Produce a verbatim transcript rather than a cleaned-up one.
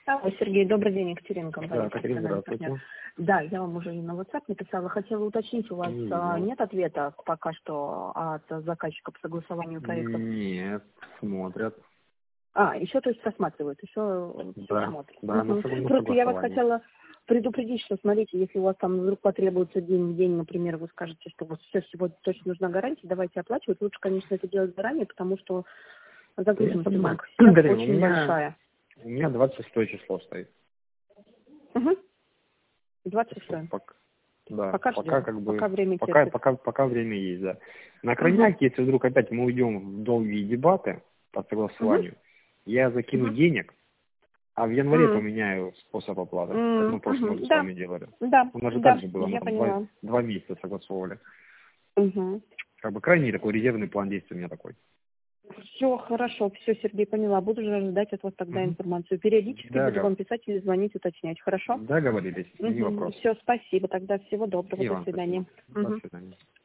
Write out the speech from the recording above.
Алло, Сергей, добрый день, Екатерина, компания. Да, Катерина, здравствуйте. Да, я вам уже на WhatsApp написала. Хотела уточнить, у вас а, нет ответа пока что от заказчика по согласованию проекта? Нет, смотрят. А, еще, то есть, рассматривают, еще Да, смотрят. да, Угу. на согла- на Просто я вас согласование. хотела предупредить, что, смотрите, если у вас там вдруг потребуется день в день, например, вы скажете, что вот все сегодня точно нужна гарантия, давайте оплачивать. Лучше, конечно, это делать заранее, потому что Да, я загруженность у понимаю. банка сейчас Катерина, очень у меня, большая. у меня двадцать шестое число стоит. Угу. Так двадцать что шестое. пока, да, Пока пока ждем, как бы, пока время пока, терпит. пока, пока время есть, да. На Угу. крайняк, если вдруг опять мы уйдем в долгие дебаты по Угу. согласованию, я закину Угу. денег, а в январе Угу. поменяю способ оплаты, как мы в прошлом году Угу. с Да, вами делали. да, У нас же так да, же было, мы я там два, поняла. два месяца согласовывали. Угу. Как бы крайний такой резервный план действий у меня такой. Все хорошо, все, Сергей, поняла. Буду же ожидать от вас тогда Мгм. информацию. Периодически Да, буду га- вам писать или звонить, уточнять. Хорошо? договорились, не Угу. вопрос. Все, спасибо. Тогда всего доброго. И До вам свидания. спасибо. До Угу. свидания.